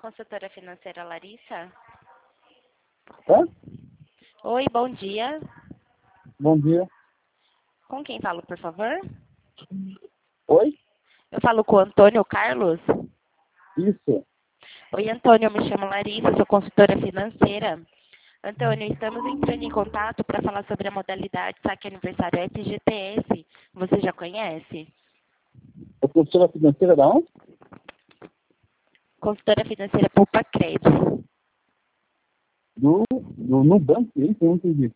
Consultora financeira Larissa? Hã? Oi, bom dia. Bom dia. Com quem falo, por favor? Oi? Eu falo com o Antônio Carlos? Isso. Oi, Antônio, eu me chamo Larissa, sou consultora financeira. Antônio, estamos entrando em contato para falar sobre a modalidade saque aniversário FGTS. Você já conhece? A consultora financeira da onde? Consultora financeira Poupa Crédito. No banco, isso? Eu não entendi.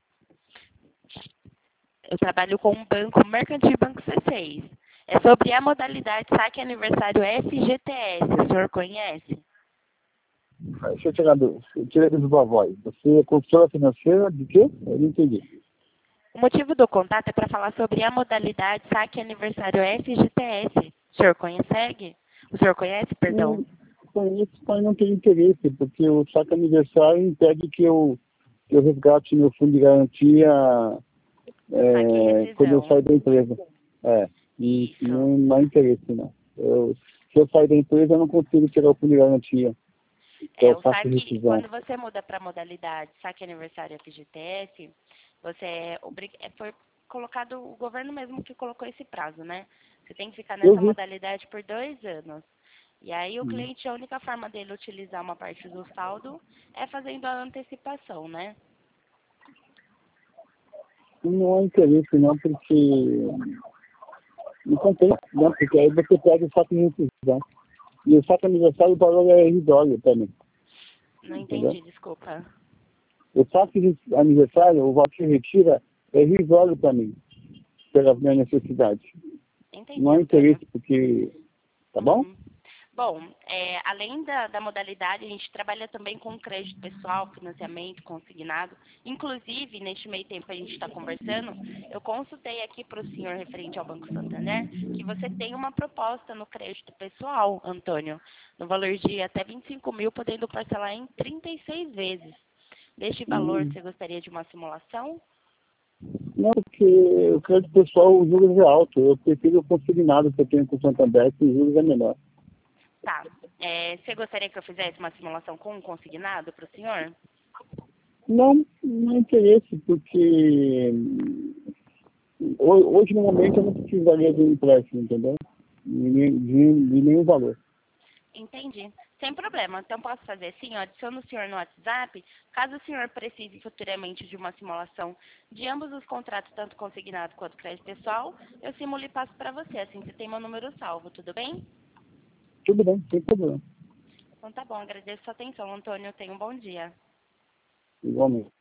Eu trabalho com um banco, Mercantil Banco C6. É sobre a modalidade saque aniversário FGTS. O senhor conhece? Deixa eu tirar do sua voz. Você é consultora financeira de quê? Eu não entendi. O motivo do contato é para falar sobre a modalidade saque aniversário FGTS. O senhor conhece? O senhor conhece, perdão? Não conheço, mas não tenho interesse, porque o saque aniversário impede que eu resgate meu fundo de garantia Saque quando eu rescisão. saio da empresa. E Isso. não há interesse, não. Se eu sair da empresa, eu não consigo tirar o fundo de garantia. É, Eu o faço saque, rescisão. quando você muda para a modalidade saque aniversário FGTS, você foi colocado, o governo mesmo que colocou esse prazo, né? Você tem que ficar Eu nessa vi. modalidade por 2 anos. E aí o cliente, a única forma dele utilizar uma parte do saldo é fazendo a antecipação, né? Não há interesse, não, porque não compensa, não, porque aí você pega o saco de rescisão. E o saco aniversário, o valor é irrisório também, Não entendeu? entendi, desculpa. O saco de aniversário, o valor que retira, é irrisório para mim, pela minha necessidade. Entendi, Não há Antônio. interesse, porque, tá bom? Uhum. Bom, além da modalidade, a gente trabalha também com crédito pessoal, financiamento, consignado. Inclusive, neste meio tempo que a gente está conversando, eu consultei aqui para o senhor referente ao Banco Santander que você tem uma proposta no crédito pessoal, Antônio, no valor de até 25 mil, podendo parcelar em 36 vezes. Deste valor, Hum, você gostaria de uma simulação? Não, porque o crédito pessoal, os juros é alto. Eu prefiro o consignado que eu tenho com o Santander, que os juros é menor. Tá. Você gostaria que eu fizesse uma simulação com um consignado para o senhor? Não há interesse, porque hoje, no momento, eu não precisaria de um empréstimo, entendeu? De nenhum valor. Entendi. Sem problema. Então, posso fazer assim, ó, adiciono o senhor no WhatsApp. Caso o senhor precise futuramente de uma simulação de ambos os contratos, tanto consignado quanto crédito pessoal, eu simulo e passo para você. Assim, você tem meu número salvo, tudo bem? Tudo bem, sem problema. Então, tá bom. Agradeço a sua atenção, Antônio. Tenha um bom dia. Igualmente.